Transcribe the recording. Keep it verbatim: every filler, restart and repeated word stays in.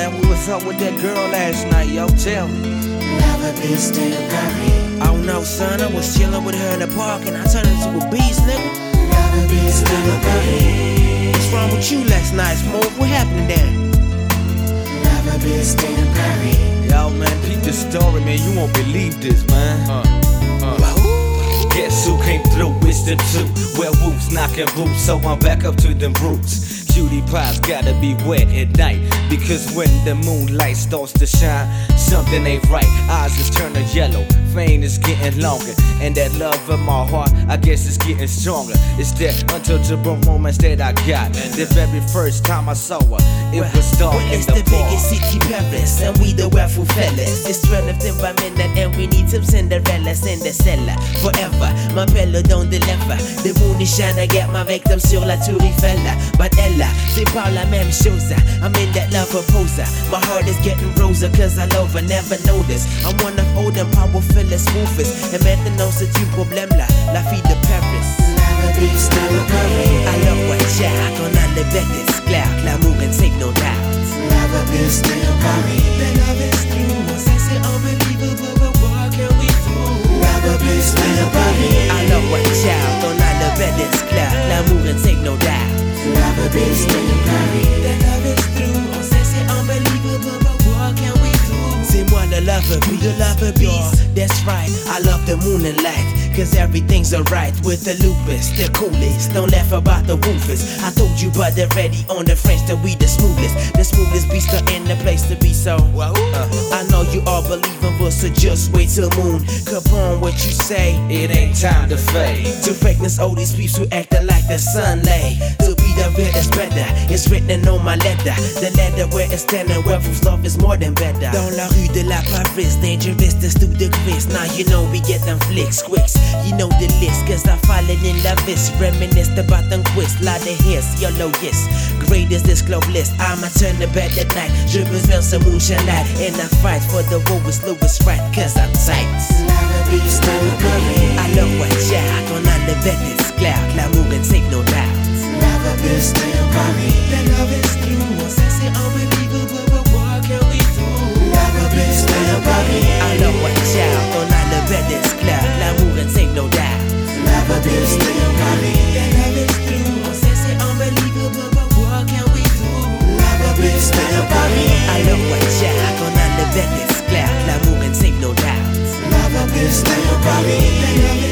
man, what was up with that girl last night, yo? Tell me. Never been staying Paris. I don't know, son, I was chilling with her in the park and I turned into a beast, nigga. Never been staying Paris. What's wrong with you last night, Smooth? What happened there? Never been staying Paris. Yo, man, peep this story, man, you won't believe this, man. Uh, uh. Guess who came through? It's them two werewolves knocking boots, so I'm back up to them roots. Cutie pies gotta be wet at night, because when the moonlight starts to shine, something ain't right. Eyes is turning yellow, vein is getting longer, and that love in my heart, I guess it's getting stronger. It's that untouchable romance that I got. The very first time I saw her, it well, was dark well, in it's the, the bar. biggest city Paris, and we the werewolf fellas. It's twelve by minute, and we need some Cinderellas in the cellar. Forever, ma belle don't deliver. The moon is shine, regarde-moi avec them sur la tour Eiffel. But Ella, c'est pas la même chose. I'm in that lover poser. My heart is getting rosa, cause I love her, never notice. I'm one of all them powerful as smoothest. Et maintenant c'est du problème là, la fille de Paris. Never been staying Paris. Alors ouais, child, qu'on a le bec is clair, l'amour and take no doubt. Never been staying Paris. The love is true, ça c'est unbelievable, but what can we do? Never been staying Paris. Alors ouais, child, qu'on a le bec is clair, l'amour and take no doubt. Never been staying Paris. The love is true, on sait c'est unbelievable, but what can we do? C'est moi le lover bee, the lover beast. That's right, I love the moon and light, cause everything's alright with the lupus, the coolest. Don't laugh about the woofers. I told you, but they're ready on the French that we the smoothest. The smoothest beast are in the place to be, so uh, I know you all believe in us, so just wait till moon. Come on, what you say? It ain't time to fade. To fakeness, all these peeps who acting like the sun lay. To be the real is better, it's written on my letter. The letter where it's standing, werewolf's love is more than better. Dans la rue de la Paris, dangerous, this to the quiz. Now you know we get them flicks, quicks. You know the list, cause I'm falling in love is reminisce about them quiz. Lot of hits, YOLO yes. Great is this club list, I'ma turn the bed at night. Je besoin ce moonshine light, and I fight for the Lewis Lewis right, cause I'm tight. Never been staying Paris. Alors ouais, child, qu'on a le bec is clair, l'amour and take no doubt. Never been staying Paris. The love is true, on sait c'est unbelievable, but what can we do? Never been staying Paris. Alors ouais, child, qu'on a le bec is clair, l'amour and take no doubt. Never been staying Paris. The love is true, on sait c'est unbelievable, but what can we do? Never been staying Paris. Alors ouais, child, qu'on a le bec is clair, l'amour and take no doubt. Never been staying Paris.